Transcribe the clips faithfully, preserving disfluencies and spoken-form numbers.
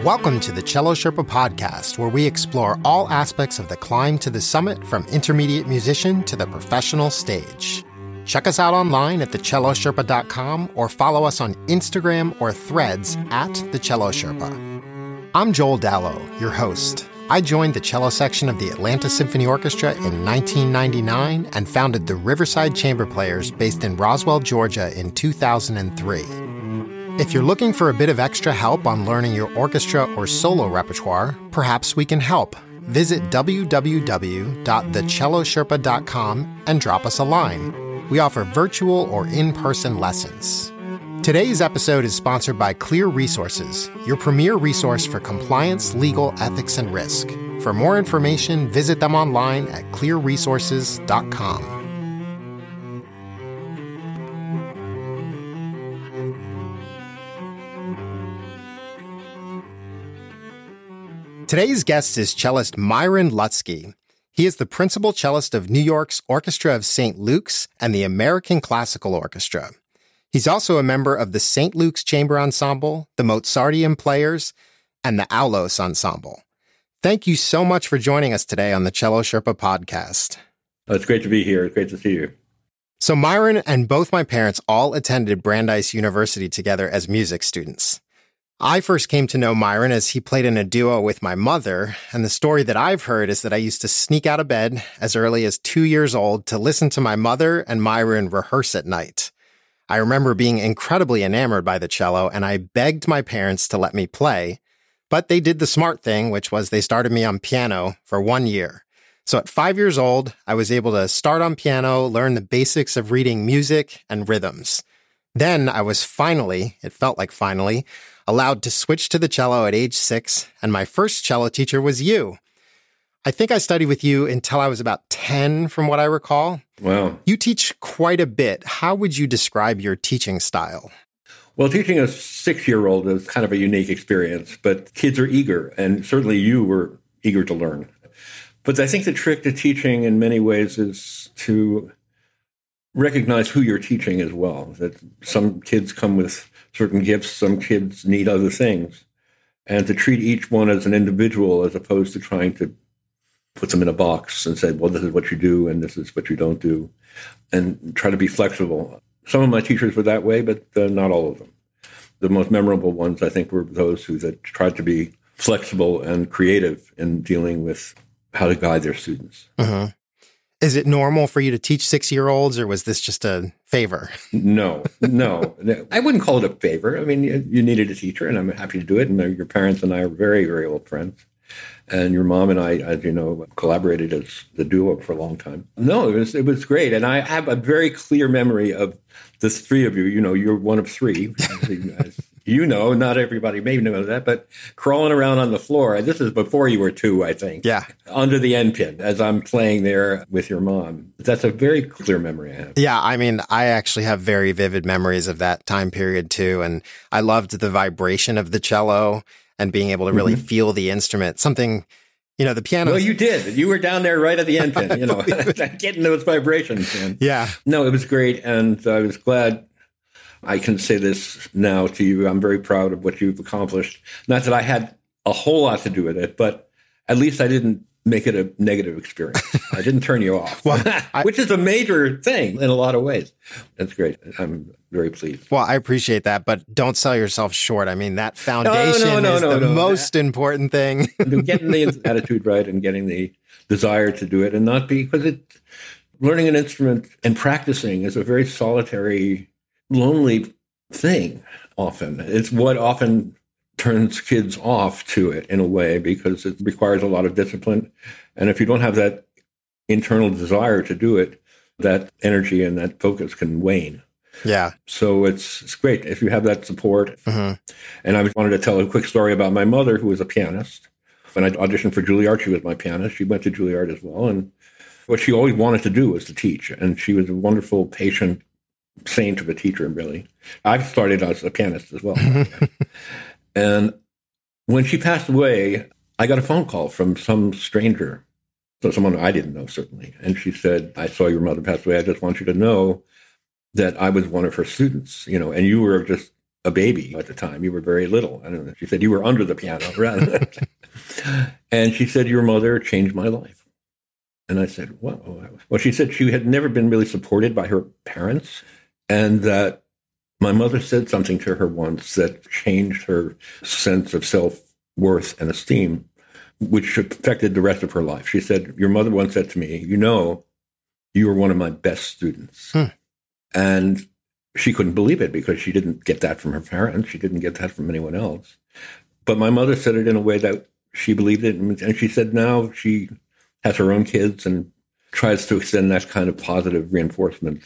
Welcome to the Cello Sherpa podcast, where we explore all aspects of the climb to the summit, from intermediate musician to the professional stage. Check us out online at the cello sherpa dot com or follow us on Instagram or Threads at the Cello Sherpa. I'm Joel Dallow, your host. I joined the cello section of the Atlanta Symphony Orchestra in nineteen ninety-nine and founded the Riverside Chamber Players based in Roswell, Georgia in two thousand three. If you're looking for a bit of extra help on learning your orchestra or solo repertoire, perhaps we can help. Visit w w w dot the cello sherpa dot com and drop us a line. We offer virtual or in-person lessons. Today's episode is sponsored by Clear Resources, your premier resource for compliance, legal, ethics, and risk. For more information, visit them online at clear resources dot com. Today's guest is cellist Myron Lutzke. He is the principal cellist of New York's Orchestra of Saint Luke's and the American Classical Orchestra. He's also a member of the Saint Luke's Chamber Ensemble, the Mozarteum Players, and the Aulos Ensemble. Thank you so much for joining us today on the Cello Sherpa podcast. Oh, it's great to be here. It's great to see you. So Myron and both my parents all attended Brandeis University together as music students. I first came to know Myron as he played in a duo with my mother, and the story that I've heard is that I used to sneak out of bed as early as two years old to listen to my mother and Myron rehearse at night. I remember being incredibly enamored by the cello, and I begged my parents to let me play, but they did the smart thing, which was they started me on piano for one year. So at five years old, I was able to start on piano, learn the basics of reading music and rhythms. Then I was finally, it felt like finally, allowed to switch to the cello at age six, and my first cello teacher was you. I think I studied with you until I was about ten, from what I recall. Wow. You teach quite a bit. How would you describe your teaching style? Well, teaching a six-year-old is kind of a unique experience, but kids are eager, and certainly you were eager to learn. But I think the trick to teaching in many ways is to recognize who you're teaching as well, that some kids come with certain gifts, some kids need other things, and to treat each one as an individual as opposed to trying to put them in a box and say, well, this is what you do and this is what you don't do, and try to be flexible. Some of my teachers were that way, but uh, not all of them. The most memorable ones, I think, were those who that tried to be flexible and creative in dealing with how to guide their students. Uh-huh. Is it normal for you to teach six-year-olds, or was this just a favor? No, no. I wouldn't call it a favor. I mean, you needed a teacher, and I'm happy to do it. And your parents and I are very, very old friends. And your mom and I, as you know, collaborated as the duo for a long time. No, it was it was great. And I have a very clear memory of the three of you. You know, you're one of three. As you know, not everybody may know that, but crawling around on the floor. This is before you were two, I think. Yeah. Under the end pin as I'm playing there with your mom. That's a very clear memory I have. Yeah, I mean, I actually have very vivid memories of that time period too. And I loved the vibration of the cello and being able to really mm-hmm. feel the instrument. Something, you know, the piano. Well, you did. You were down there right at the end pin, you know, getting those vibrations, man. Yeah. No, it was great. And I was glad I can say this now to you. I'm very proud of what you've accomplished. Not that I had a whole lot to do with it, but at least I didn't make it a negative experience. I didn't turn you off, well, I, which is a major thing in a lot of ways. That's great. I'm very pleased. Well, I appreciate that, but don't sell yourself short. I mean, that foundation no, no, no, is no, the no. most that, important thing. Getting the attitude right and getting the desire to do it, and not be, because it, learning an instrument and practicing is a very solitary, lonely thing often. It's what often turns kids off to it in a way, because it requires a lot of discipline. And if you don't have that internal desire to do it, that energy and that focus can wane. Yeah. So it's, it's great if you have that support. Mm-hmm. And I wanted to tell a quick story about my mother, who was a pianist. When I auditioned for Juilliard, she was my pianist. She went to Juilliard as well. And what she always wanted to do was to teach. And she was a wonderful, patient saint of a teacher, really. I started as a pianist as well. And when she passed away, I got a phone call from some stranger, so someone I didn't know, certainly. And she said, I saw your mother pass away. I just want you to know that I was one of her students, you know, and you were just a baby at the time. You were very little. I don't know. She said, you were under the piano. Right? And she said, your mother changed my life. And I said, whoa. Well, she said she had never been really supported by her parents, and that my mother said something to her once that changed her sense of self-worth and esteem, which affected the rest of her life. She said, your mother once said to me, you know, you were one of my best students. Hmm. And she couldn't believe it because she didn't get that from her parents. She didn't get that from anyone else. But my mother said it in a way that she believed it. And she said now she has her own kids and tries to extend that kind of positive reinforcement.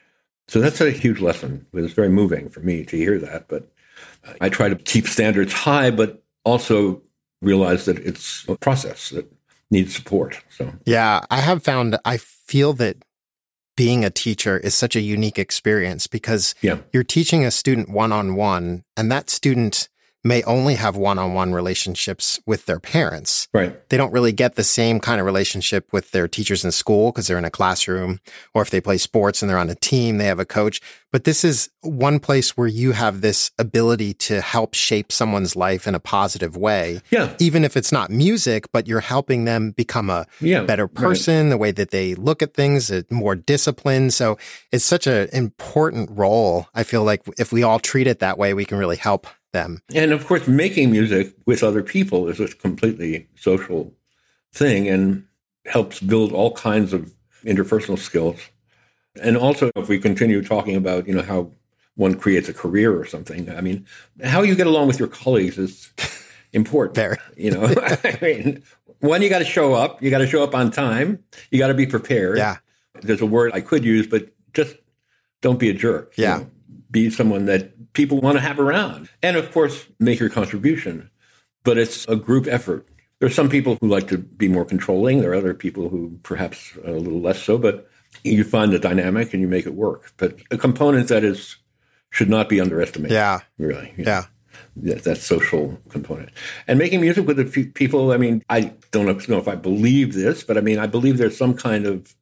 So that's a huge lesson. It was very moving for me to hear that. But I try to keep standards high, but also realize that it's a process that needs support. So yeah, I have found, I feel that being a teacher is such a unique experience because yeah. you're teaching a student one-on-one, and that student may only have one-on-one relationships with their parents. Right. They don't really get the same kind of relationship with their teachers in school because they're in a classroom, or if they play sports and they're on a team, they have a coach. But this is one place where you have this ability to help shape someone's life in a positive way. Yeah. Even if it's not music, but you're helping them become a yeah, better person, right. the way that they look at things, more disciplined. So it's such an important role. I feel like if we all treat it that way, we can really help them. And of course, making music with other people is a completely social thing and helps build all kinds of interpersonal skills. And also, if we continue talking about, you know, how one creates a career or something, I mean, how you get along with your colleagues is important. Very. You know, I mean, one, you got to show up. You got to show up on time. You got to be prepared. Yeah. There's a word I could use, but just don't be a jerk. Yeah. You know? Be someone that people want to have around. And of course, make your contribution. But it's a group effort. There's some people who like to be more controlling. There are other people who perhaps are a little less so. But you find the dynamic and you make it work. But a component that is should not be underestimated. Yeah. Really. You yeah. know, that, that social component. And making music with the f- people, I mean, I don't know if I believe this, but I mean, I believe there's some kind of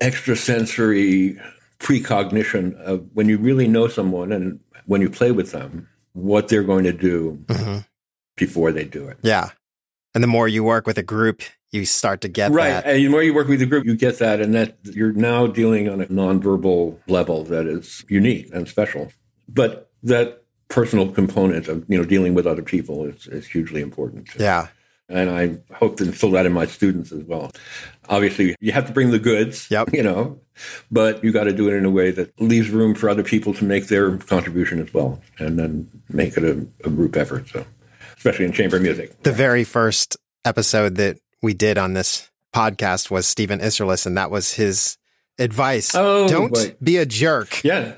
extrasensory precognition of when you really know someone and when you play with them, what they're going to do mm-hmm. before they do it. Yeah. And the more you work with a group, you start to get right. that. Right. And the more you work with a group, you get that. And that you're now dealing on a nonverbal level that is unique and special. But that personal component of, you know, dealing with other people is, is hugely important. Yeah. And I hope to instill that in my students as well. Obviously, you have to bring the goods, yep. you know, but you got to do it in a way that leaves room for other people to make their contribution as well, and then make it a, a group effort. So, especially in chamber music. The very first episode that we did on this podcast was Stephen Isserlis, and that was his advice. Oh, don't boy. be a jerk. Yeah.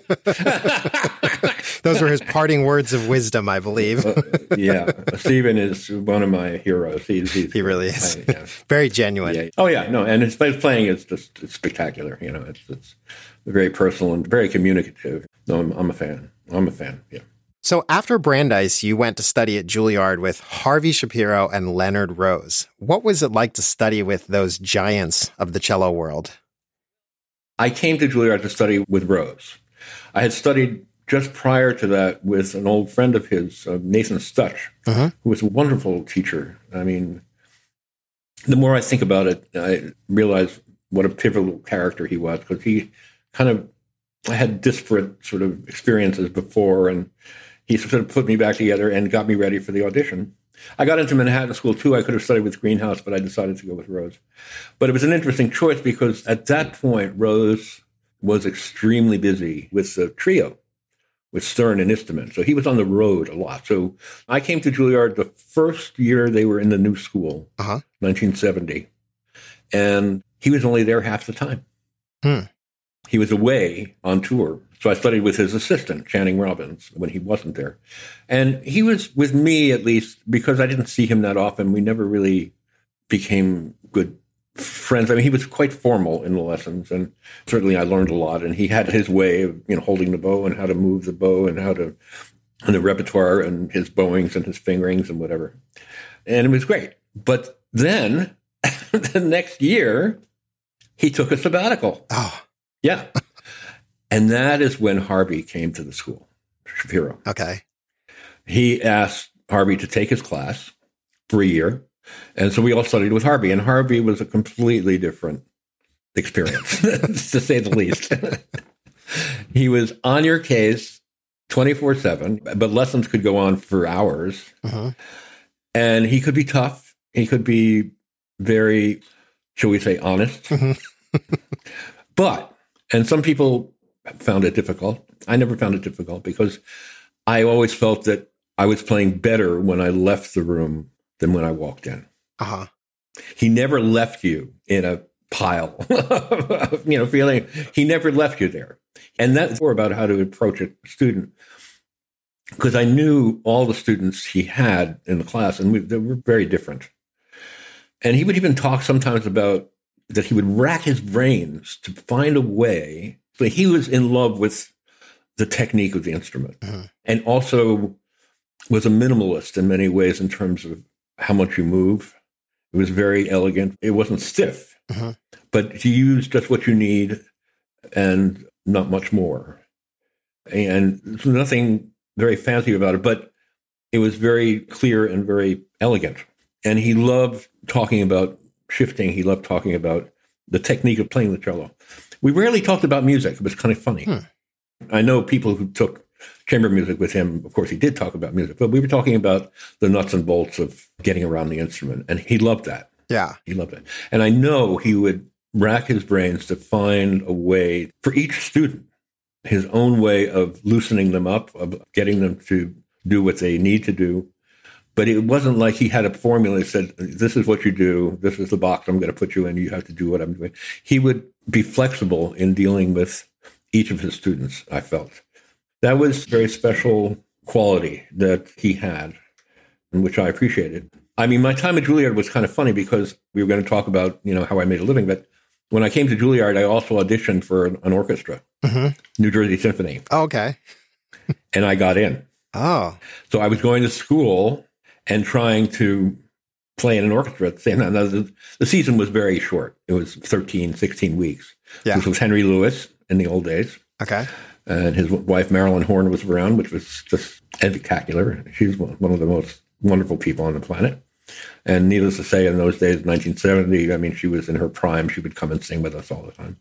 Those were his parting words of wisdom, I believe. uh, yeah. Stephen is one of my heroes. He's, he's he really is. I, yeah. Very genuine. Yeah. Oh, yeah. No, and his, his playing is just it's spectacular. You know, it's, it's very personal and very communicative. No, I'm, I'm a fan. I'm a fan. Yeah. So after Brandeis, you went to study at Juilliard with Harvey Shapiro and Leonard Rose. What was it like to study with those giants of the cello world? I came to Juilliard to study with Rose. I had studied just prior to that with an old friend of his, uh, Nathan Stutch, uh-huh. who was a wonderful teacher. I mean, the more I think about it, I realize what a pivotal character he was, because he kind of I had disparate sort of experiences before, and he sort of put me back together and got me ready for the audition. I got into Manhattan School, too. I could have studied with Greenhouse, but I decided to go with Rose. But it was an interesting choice because at that point, Rose was extremely busy with the trio, with Stern and Istomin. So he was on the road a lot. So I came to Juilliard the first year they were in the new school, uh-huh. nineteen seventy. And he was only there half the time. Hmm. He was away on tour. So I studied with his assistant, Channing Robbins, when he wasn't there. And he was with me, at least, because I didn't see him that often. We never really became good friends. I mean, he was quite formal in the lessons, and certainly I learned a lot. And he had his way of, you know, holding the bow and how to move the bow and how to, and the repertoire and his bowings and his fingerings and whatever. And it was great. But then the next year, he took a sabbatical. Oh. Yeah. And that is when Harvey came to the school. Shapiro. Okay. He asked Harvey to take his class for a year. And so we all studied with Harvey. And Harvey was a completely different experience, to say the least. He was on your case twenty-four seven, but lessons could go on for hours. Uh-huh. And he could be tough. He could be very, shall we say, honest. Mm-hmm. But, and some people found it difficult. I never found it difficult because I always felt that I was playing better when I left the room than when I walked in. Uh-huh. He never left you in a pile of, you know, feeling. He never left you there. And that's more about how to approach a student. Because I knew all the students he had in the class, and we, they were very different. And he would even talk sometimes about that he would rack his brains to find a way. So he was in love with the technique of the instrument, uh-huh. and also was a minimalist in many ways in terms of how much you move. It was very elegant. It wasn't stiff, uh-huh. but he used just what you need and not much more. And there's nothing very fancy about it, but it was very clear and very elegant. And he loved talking about shifting. He loved talking about the technique of playing the cello. We rarely talked about music. It was kind of funny. Hmm. I know people who took chamber music with him. Of course, he did talk about music, but we were talking about the nuts and bolts of getting around the instrument. And he loved that. Yeah. He loved it. And I know he would rack his brains to find a way for each student, his own way of loosening them up, of getting them to do what they need to do. But it wasn't like he had a formula that said, this is what you do. This is the box I'm going to put you in. You have to do what I'm doing. He would be flexible in dealing with each of his students, I felt. That was a very special quality that he had, and which I appreciated. I mean, my time at Juilliard was kind of funny because we were going to talk about, you know, how I made a living. But when I came to Juilliard, I also auditioned for an, an orchestra, mm-hmm. New Jersey Symphony. Oh, okay. And I got in. Oh. So I was going to school and trying to play in an orchestra at the same time. Now, the, the season was very short. It was thirteen, sixteen weeks. Yeah. This was Henry Lewis in the old days. Okay. And his wife, Marilyn Horne, was around, which was just spectacular. She's one of the most wonderful people on the planet. And needless to say, in those days, nineteen seventy, I mean, she was in her prime. She would come and sing with us all the time.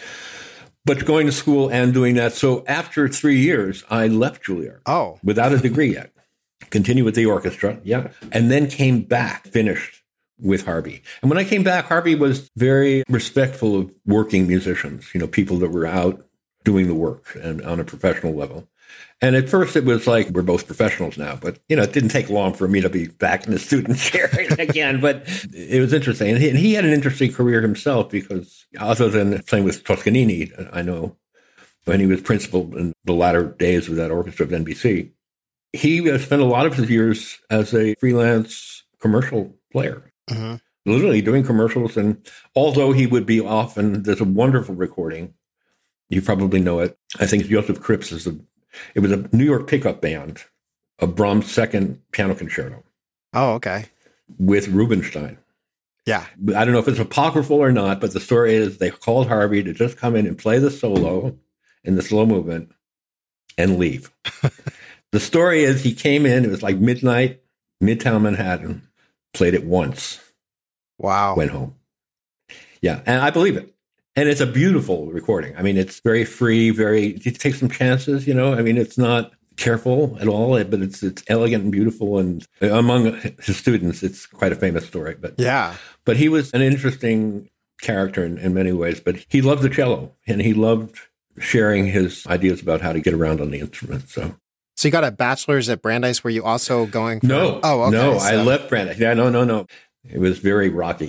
But going to school and doing that. So after three years, I left Juilliard. Oh. Without a degree yet. Continued with the orchestra, yeah. And then came back, finished with Harvey. And when I came back, Harvey was very respectful of working musicians, you know, people that were out doing the work and on a professional level. And at first it was like, we're both professionals now, but, you know, it didn't take long for me to be back in the student chair again, but it was interesting. And he, and he had an interesting career himself because other than playing with Toscanini, I know, when he was principal in the latter days of that orchestra of N B C, he spent a lot of his years as a freelance commercial player, mm-hmm. literally doing commercials. And although he would be often, there's a wonderful recording. You probably know it. I think Joseph Cripps is a, it was a New York pickup band, a Brahms second piano concerto. Oh, okay. With Rubinstein. Yeah. I don't know if it's apocryphal or not, but the story is they called Harvey to just come in and play the solo in the slow movement and leave. The story is he came in, it was like midnight, Midtown Manhattan, played it once. Wow. Went home. Yeah, and I believe it. And it's a beautiful recording. I mean, it's very free, very, you take some chances, you know. I mean, it's not careful at all, but it's it's elegant and beautiful. And among his students, it's quite a famous story. But yeah. But he was an interesting character in, in many ways. But he loved the cello, and he loved sharing his ideas about how to get around on the instrument. So. So you got a bachelor's at Brandeis. Were you also going for... No. Oh, okay. No, so. I left Brandeis. Yeah, no, no, no. It was very rocky.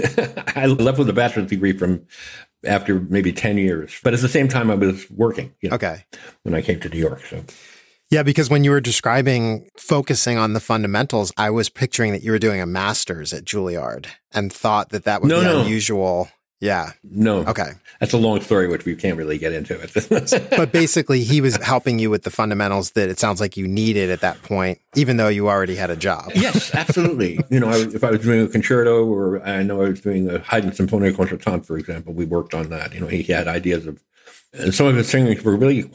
I left with a bachelor's degree from after maybe ten years. But at the same time, I was working, you know, okay. when I came to New York. So. Yeah, because when you were describing focusing on the fundamentals, I was picturing that you were doing a master's at Juilliard and thought that that would no, be no. unusual. Yeah. No. Okay. That's a long story, which we can't really get into it. But basically, he was helping you with the fundamentals that it sounds like you needed at that point, even though you already had a job. Yes, absolutely. You know, I, if I was doing a concerto, or I know I was doing a Haydn Symphonia Concertante, for example, we worked on that. You know, he had ideas of, and some of his singings were really quite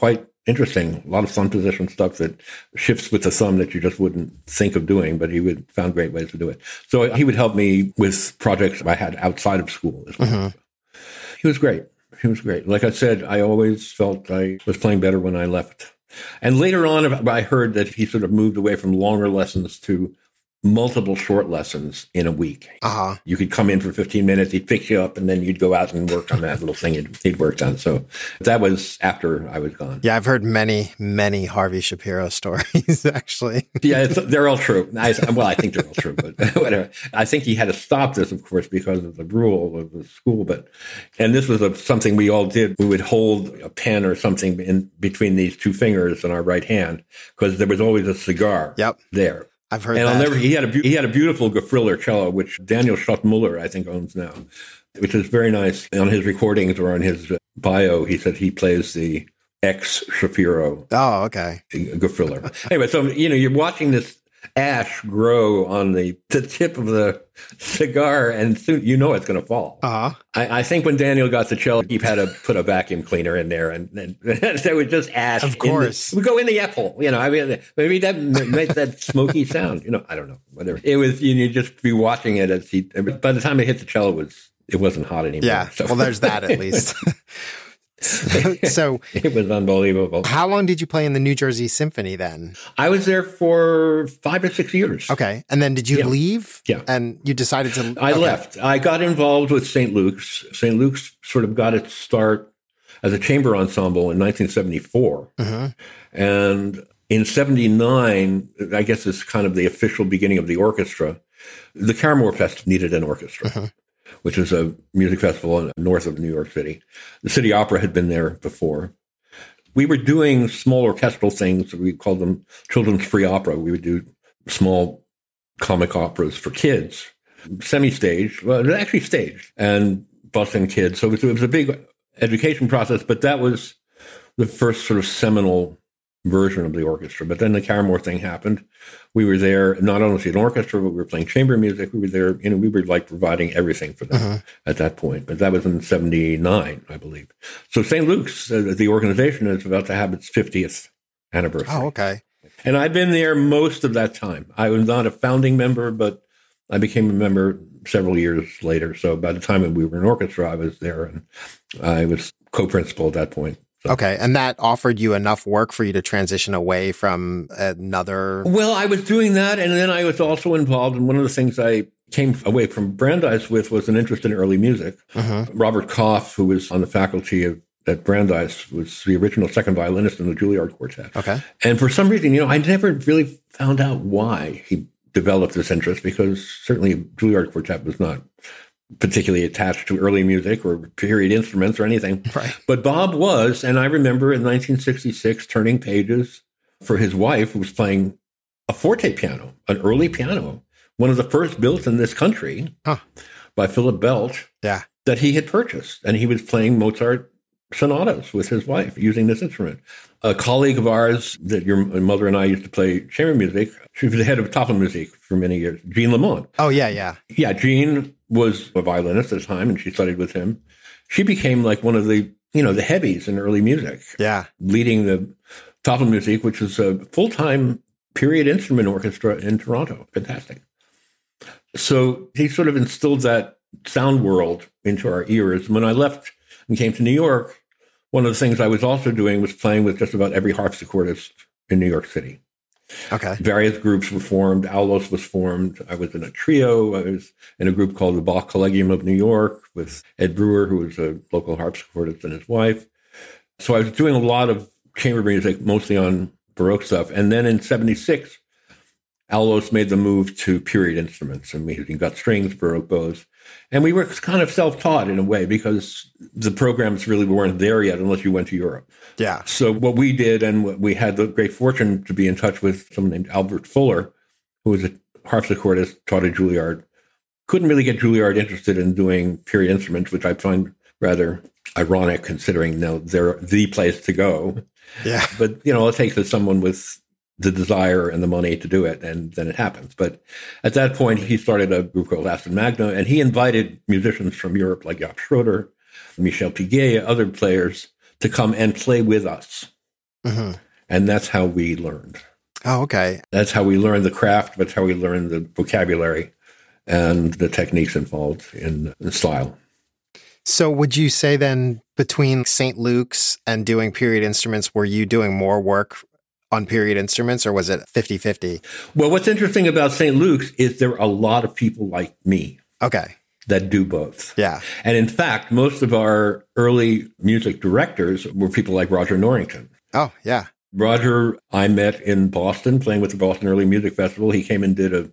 interesting. A lot of thumb position stuff that shifts with the thumb that you just wouldn't think of doing, but he would found great ways to do it. So he would help me with projects I had outside of school as well. Mm-hmm. He was great. He was great. Like I said, I always felt I was playing better when I left. And later on, I heard that he sort of moved away from longer lessons to multiple short lessons in a week. Uh-huh. You could come in for fifteen minutes, he'd pick you up, and then you'd go out and work on that little thing he'd, he'd worked on. So that was after I was gone. Yeah, I've heard many, many Harvey Shapiro stories, actually. Yeah, it's, they're all true. I, well, I think they're all true, but whatever. I think he had to stop this, of course, because of the rule of the school. But and this was a, something we all did. We would hold a pen or something in between these two fingers in our right hand because there was always a cigar yep. there. I've heard and that. I'll never, he had a he had a beautiful Gefriller cello, which Daniel Schottmuller, I think, owns now, which is very nice. On his recordings or on his bio, he said he plays the ex Shapiro. Oh, okay. Gefriller. Anyway, so you know you're watching this ash grow on the, the tip of the cigar, and soon you know it's going to fall. Uh-huh. I, I think when Daniel got the cello, he had to put a vacuum cleaner in there, and, and there was just ash. Of course, we go in the apple. You know, I mean, maybe that makes that smoky sound. You know, I don't know. Whatever it was, you know, just be watching it as he. By the time it hit the cello, it was it wasn't hot anymore. Yeah. So. Well, there's that at least. So it was unbelievable. How long did you play in the New Jersey Symphony then? I was there for five or six years. Okay. And then did you yeah. leave? Yeah. And you decided to... I okay. left. I got involved with Saint Luke's. Saint Luke's sort of got its start as a chamber ensemble in nineteen seventy-four. Mm-hmm. And in seventy-nine, I guess it's kind of the official beginning of the orchestra. The Caramore Fest needed an orchestra. Mm-hmm. Which is a music festival north of New York City. The City Opera had been there before. We were doing small orchestral things. We called them Children's Free Opera. We would do small comic operas for kids, semi-staged, well, actually staged, and busing kids. So it was, it was a big education process, but that was the first sort of seminal version of the orchestra. But then the Caramore thing happened. We were there not only as an orchestra, but we were playing chamber music. We were there, you know, we were like providing everything for them uh-huh. at that point. But that was in seventy-nine, I believe. So Saint Luke's, uh, the organization, is about to have its fiftieth anniversary. Oh, okay. And I've been there most of that time. I was not a founding member, but I became a member several years later. So by the time we were an orchestra, I was there, and I was co-principal at that point. So. Okay. And that offered you enough work for you to transition away from another... Well, I was doing that. And then I was also involved in one of the things I came away from Brandeis with was an interest in early music. Mm-hmm. Robert Koff, who was on the faculty of, at Brandeis, was the original second violinist in the Juilliard Quartet. Okay. And for some reason, you know, I never really found out why he developed this interest, because certainly Juilliard Quartet was not particularly attached to early music or period instruments or anything. Right. But Bob was, and I remember in nineteen sixty-six turning pages for his wife, who was playing a forte piano, an early piano, one of the first built in this country huh. by Philip Belt, yeah. that he had purchased. And he was playing Mozart sonatas with his wife using this instrument. A colleague of ours that your mother and I used to play chamber music, she was the head of Tafelmusik for many years, Jean Lamont. Oh, yeah, yeah. Yeah, Jean was a violinist at the time, and she studied with him. She became like one of the, you know, the heavies in early music. Yeah. Leading the Tafelmusik, which is a full-time period instrument orchestra in Toronto. Fantastic. So he sort of instilled that sound world into our ears. When I left and came to New York, one of the things I was also doing was playing with just about every harpsichordist in New York City. Okay. Various groups were formed. Aulos was formed. I was in a trio. I was in a group called the Bach Collegium of New York with Ed Brewer, who was a local harpsichordist, and his wife. So I was doing a lot of chamber music, mostly on Baroque stuff. And then in seventy-six, Aulos made the move to period instruments, and we got strings, Baroque bows. And we were kind of self-taught in a way, because the programs really weren't there yet unless you went to Europe. Yeah. So what we did, and what we had the great fortune to be in touch with someone named Albert Fuller, who was a harpsichordist, taught at Juilliard, couldn't really get Juilliard interested in doing period instruments, which I find rather ironic considering, you know, they're the place to go. Yeah. But, you know, it takes someone with the desire and the money to do it, and then it happens. But at that point, he started a group called Aston Magna, and he invited musicians from Europe like Jaap Schroeder, Michel Piguet, other players, to come and play with us. Mm-hmm. And that's how we learned. Oh, okay. That's how we learned the craft. That's how we learned the vocabulary and the techniques involved in, in style. So would you say then between Saint Luke's and doing period instruments, were you doing more work on period instruments, or was it fifty-fifty? Well, what's interesting about Saint Luke's is there are a lot of people like me. Okay. That do both. Yeah. And in fact, most of our early music directors were people like Roger Norrington. Oh, yeah. Roger, I met in Boston playing with the Boston Early Music Festival. He came and did a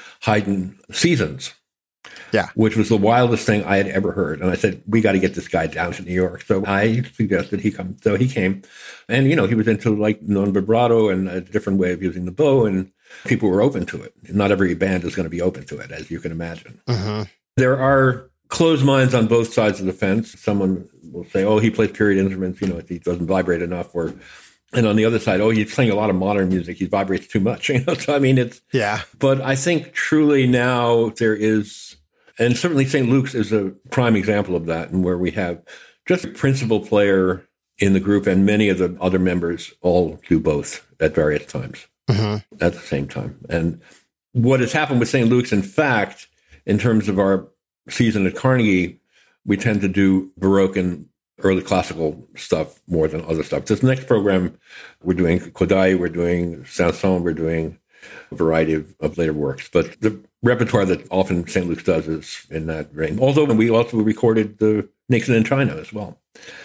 Haydn Seasons. Yeah. Which was the wildest thing I had ever heard. And I said, we got to get this guy down to New York. So I suggested he come. So he came. And, you know, he was into like non vibrato and a different way of using the bow. And people were open to it. Not every band is going to be open to it, as you can imagine. Mm-hmm. There are closed minds on both sides of the fence. Someone will say, oh, he plays period instruments. You know, he doesn't vibrate enough. Or, and on the other side, oh, he's playing a lot of modern music. He vibrates too much. You know, so I mean, it's. Yeah. But I think truly now there is. And certainly Saint Luke's is a prime example of that, and where we have just a principal player in the group, and many of the other members all do both at various times mm-hmm. at the same time. And what has happened with Saint Luke's, in fact, in terms of our season at Carnegie, we tend to do Baroque and early classical stuff more than other stuff. This next program, we're doing Kodály, we're doing Saint-Saëns, we're doing a variety of, of later works. But the repertoire that often Saint Luke's does is in that range. Although we also recorded the Nixon in China as well.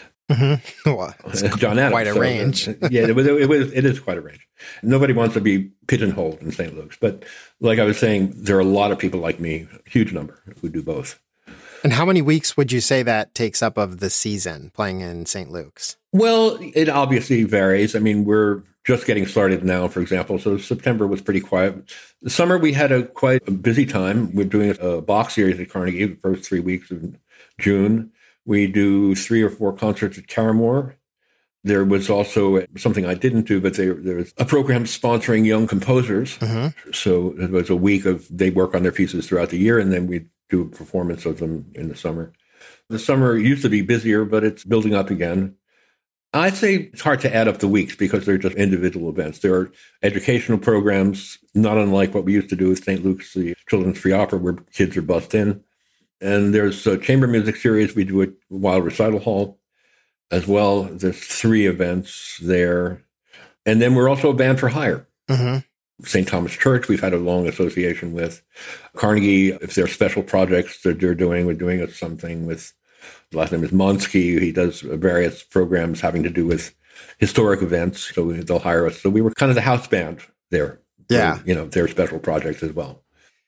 Mm-hmm. Well, John Adams. Quite a so, range. uh, yeah, it was, it was. It is quite a range. Nobody wants to be pigeonholed in Saint Luke's, but like I was saying, there are a lot of people like me, a huge number, who do both. And how many weeks would you say that takes up of the season playing in Saint Luke's? Well, it obviously varies. I mean, we're just getting started now, for example. So September was pretty quiet. The summer, we had a quite a busy time. We're doing a Bach series at Carnegie the first three weeks of June. We do three or four concerts at Caramore. There was also something I didn't do, but there, there was a program sponsoring young composers. Mm-hmm. So it was a week of, they work on their pieces throughout the year, and then we do a performance of them in the summer. The summer used to be busier, but it's building up again. I'd say it's hard to add up the weeks because they're just individual events. There are educational programs, not unlike what we used to do with Saint Luke's, the Children's Free Opera, where kids are bussed in. And there's a chamber music series we do at Wild Recital Hall as well. There's three events there. And then we're also a band for hire. Mm-hmm. Saint Thomas Church, we've had a long association with. Carnegie, if there are special projects that they're doing, we're doing something with, the last name is Monsky. He does various programs having to do with historic events, so they'll hire us. So we were kind of the house band there. Yeah. For, you know, their special projects as well.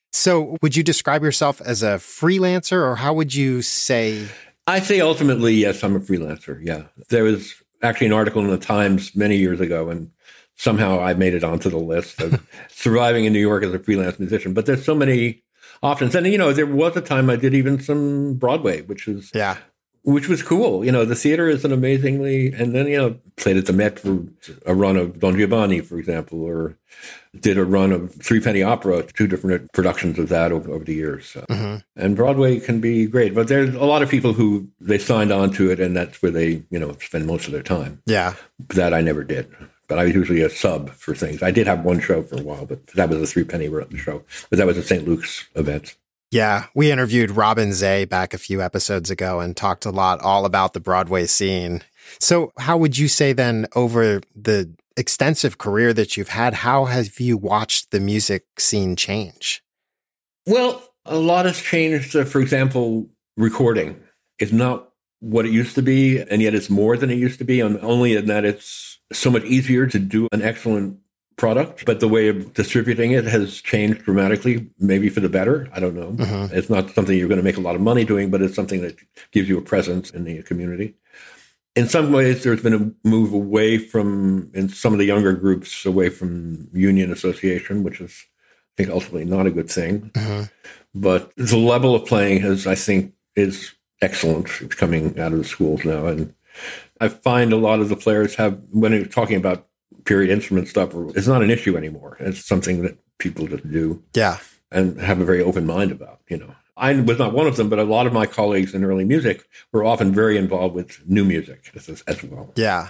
So would you describe yourself as a freelancer, or how would you say? I say ultimately, yes, I'm a freelancer, yeah. There was actually an article in the Times many years ago, and somehow I made it onto the list of surviving in New York as a freelance musician. But there's so many options. And, you know, there was a time I did even some Broadway, which was yeah, which was cool. You know, the theater is an amazingly, and then, you know, played at the Met for a run of Don Giovanni, for example, or did a run of Three Penny Opera, two different productions of that over, over the years. So. Mm-hmm. And Broadway can be great. But there's a lot of people who they signed on to it, and that's where they, you know, spend most of their time. Yeah. That I never did. But I was usually a sub for things. I did have one show for a while, but that was a three penny show. But that was a Saint Luke's event. Yeah, we interviewed Robin Zay back a few episodes ago and talked a lot all about the Broadway scene. So how would you say then, over the extensive career that you've had, how have you watched the music scene change? Well, a lot has changed. Uh, for example, recording is not what it used to be, and yet it's more than it used to be, and only in that it's so much easier to do an excellent product, but the way of distributing it has changed dramatically, maybe for the better. I don't know. Mm-hmm. It's not something you're going to make a lot of money doing, but it's something that gives you a presence in the community. In some ways, there's been a move away from, in some of the younger groups, away from union association, which is, I think, ultimately not a good thing. Mm-hmm. But the level of playing has, I think, is excellent. It's coming out of the schools now. And I find a lot of the players have, when you're talking about period instrument stuff, it's not an issue anymore. It's something that people just do. Yeah. And have a very open mind about, you know. I was not one of them, but a lot of my colleagues in early music were often very involved with new music as, as well. Yeah.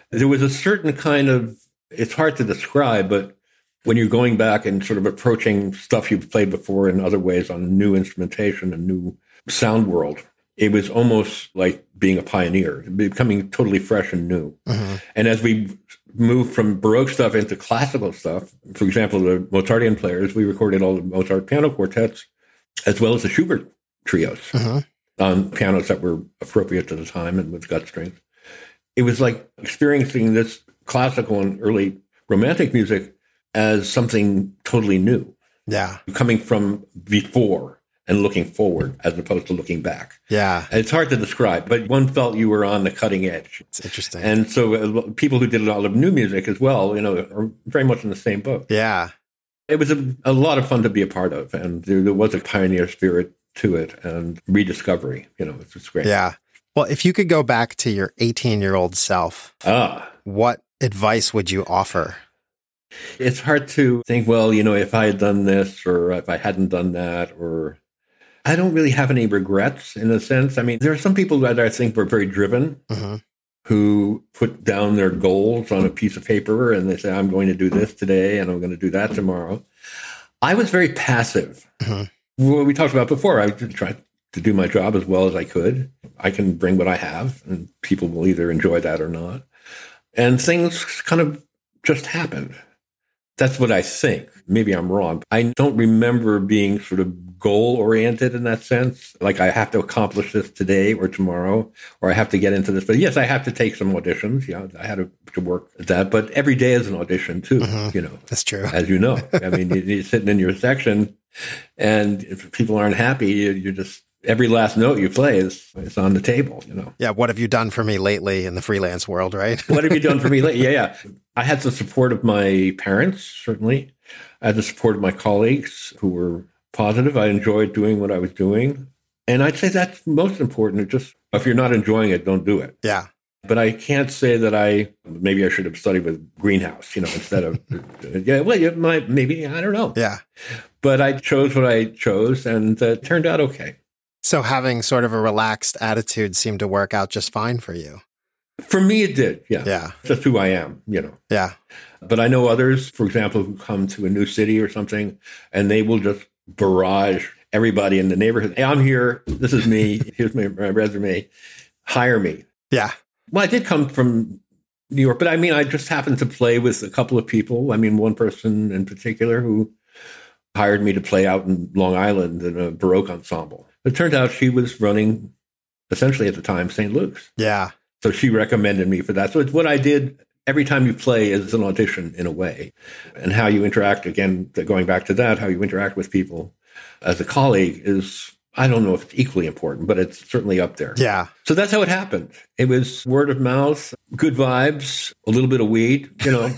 There was a certain kind of, it's hard to describe, but when you're going back and sort of approaching stuff you've played before in other ways on new instrumentation and new sound world, it was almost like being a pioneer, becoming totally fresh and new. Mm-hmm. And as we moved from Baroque stuff into classical stuff, for example, the Mozartian players, we recorded all the Mozart piano quartets, as well as the Schubert trios mm-hmm. on pianos that were appropriate to the time and with gut strings. It was like experiencing this classical and early romantic music as something totally new. Yeah. Coming from before and looking forward as opposed to looking back. Yeah. And it's hard to describe, but one felt you were on the cutting edge. It's interesting. And so uh, people who did a lot of new music as well, you know, are very much in the same boat. Yeah. It was a, a lot of fun to be a part of. And there, there was a pioneer spirit to it and rediscovery, you know, it's just great. Yeah. Well, if you could go back to your eighteen-year-old self, ah. what advice would you offer? It's hard to think, well, you know, if I had done this or if I hadn't done that, or I don't really have any regrets in a sense. I mean, there are some people that I think were very driven mm-hmm. who put down their goals on a piece of paper and they say, I'm going to do this today and I'm going to do that tomorrow. I was very passive. Mm-hmm. What we talked about before, I just tried to do my job as well as I could. I can bring what I have and people will either enjoy that or not. And things kind of just happened. That's what I think. Maybe I'm wrong. I don't remember being sort of goal-oriented in that sense. Like I have to accomplish this today or tomorrow, or I have to get into this. But yes, I have to take some auditions. Yeah, I had to, to work at that. But every day is an audition too, mm-hmm. you know. That's true. As you know. I mean, you're sitting in your section, and if people aren't happy, you just... every last note you play is, is on the table, you know. Yeah, what have you done for me lately in the freelance world, right? What have you done for me lately? Yeah, yeah. I had the support of my parents, certainly. I had the support of my colleagues who were positive. I enjoyed doing what I was doing. And I'd say that's most important. It just, if you're not enjoying it, don't do it. Yeah. But I can't say that I, maybe I should have studied with Greenhouse, you know, instead of, yeah, well, you might, maybe, I don't know. Yeah. But I chose what I chose and it uh, turned out okay. So having sort of a relaxed attitude seemed to work out just fine for you. For me, it did. Yeah. Yeah. Just who I am, you know. Yeah. But I know others, for example, who come to a new city or something, and they will just barrage everybody in the neighborhood. Hey, I'm here. This is me. Here's my, my resume. Hire me. Yeah. Well, I did come from New York, but I mean, I just happened to play with a couple of people. I mean, one person in particular who hired me to play out in Long Island in a Baroque ensemble. It turned out she was running, essentially at the time, Saint Luke's. Yeah. So she recommended me for that. So it's what I did every time you play is an audition in a way. And how you interact, again, going back to that, how you interact with people as a colleague is, I don't know if it's equally important, but it's certainly up there. Yeah. So that's how it happened. It was word of mouth, good vibes, a little bit of weed, you know.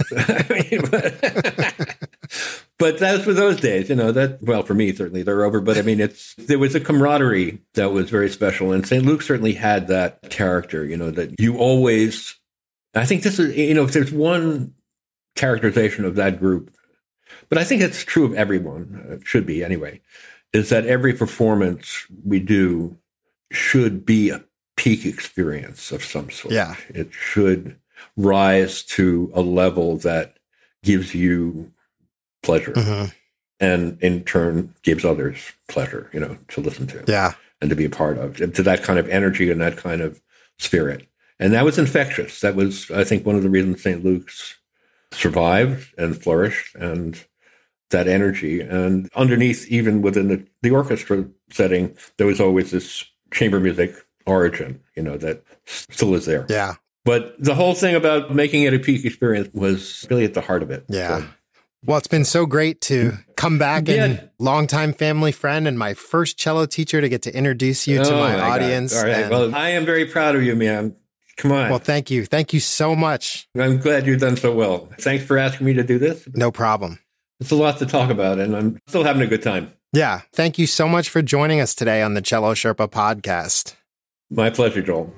But that was those days, you know, that, well, for me, certainly they're over. But I mean, it's, there was a camaraderie that was very special. And Saint Luke certainly had that character, you know, that you always, I think this is, you know, if there's one characterization of that group, but I think it's true of everyone, it should be anyway, is that every performance we do should be a peak experience of some sort. Yeah. It should rise to a level that gives you pleasure, mm-hmm. and in turn gives others pleasure, you know, to listen to, yeah, and to be a part of, to that kind of energy and that kind of spirit. And that was infectious. That was, I think, one of the reasons Saint Luke's survived and flourished, and that energy. And underneath, even within the, the orchestra setting, there was always this chamber music origin, you know, that still is there. Yeah. But the whole thing about making it a peak experience was really at the heart of it. Yeah. So, well, it's been so great to come back yeah. and longtime family friend and my first cello teacher to get to introduce you to oh my, my audience. God. All right. And, well, I am very proud of you, man. Come on. Well, thank you. Thank you so much. I'm glad you've done so well. Thanks for asking me to do this. No problem. It's a lot to talk about, and I'm still having a good time. Yeah. Thank you so much for joining us today on the Cello Sherpa podcast. My pleasure, Joel.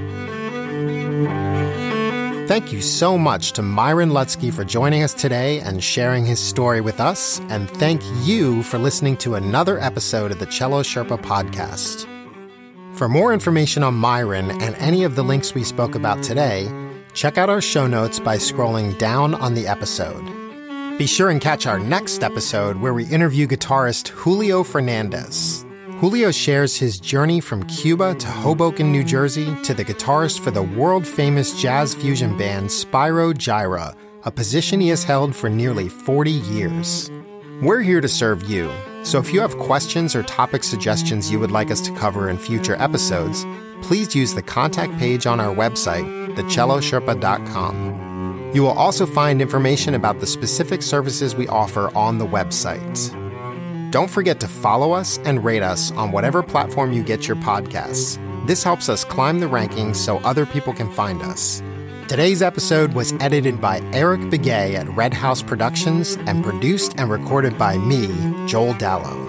Thank you so much to Myron Lutzke for joining us today and sharing his story with us. And thank you for listening to another episode of the Cello Sherpa podcast. For more information on Myron and any of the links we spoke about today, Check out our show notes by scrolling down on the episode. Be sure and catch our next episode where we interview guitarist Julio Fernandez. Julio shares his journey from Cuba to Hoboken, New Jersey, to the guitarist for the world-famous jazz fusion band Spyro Gyra, a position he has held for nearly forty years. We're here to serve you, so if you have questions or topic suggestions you would like us to cover in future episodes, please use the contact page on our website, the cello sherpa dot com. You will also find information about the specific services we offer on the website. Don't forget to follow us and rate us on whatever platform you get your podcasts. This helps us climb the rankings so other people can find us. Today's episode was edited by Eric Begay at Red House Productions and produced and recorded by me, Joel Dallow.